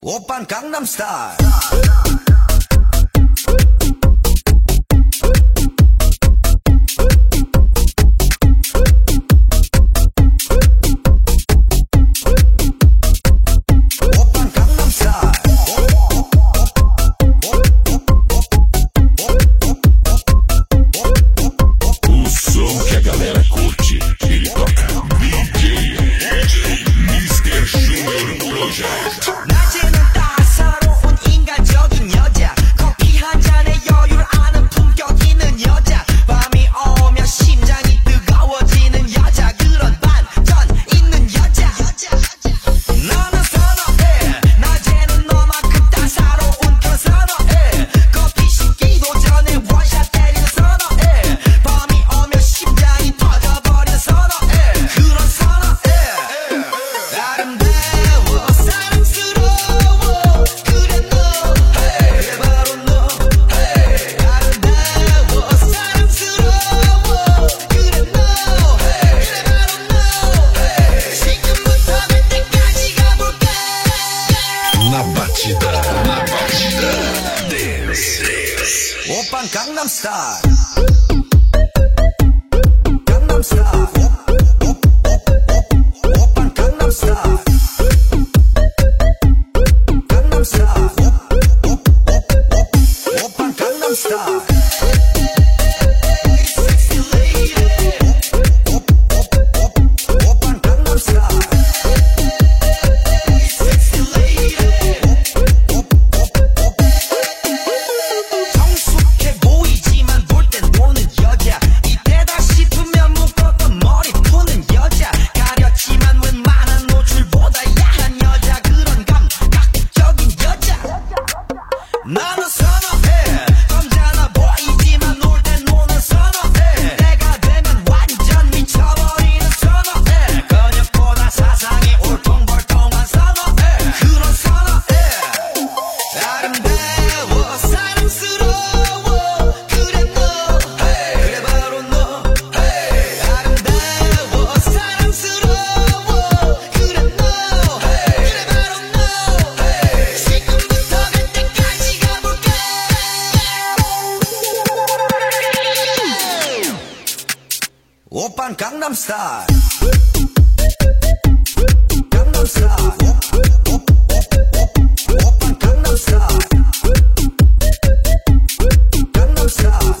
오빤 강남스타일. 오빤 강남스타일. 강남스타일. 오빤 강남스타일. 강남스타일. 오빤 강남스타일. 나는 선호해. 점잖아 보이지만 놀 땐 노는 선호해. 내가 되면 완전 미쳐버리는 선호해. 근육보다 사상이 울퉁불퉁한 선호해. 그런 선호해. 아름다워 사랑스러워 그래 너 그래 바로 너 아름다워 사랑스러워 그래 너 그래 바로 너 지금부터 갈 때까지 오빤 강남스타일. 강남스타일. 오빤 강남스타일. 강남스타일.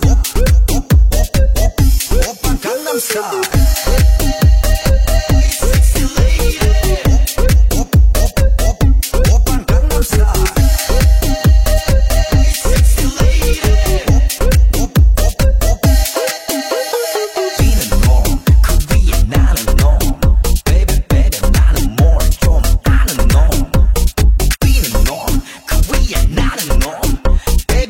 오빤 강남스타일.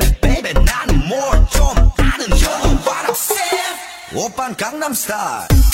오빤 강남스타일.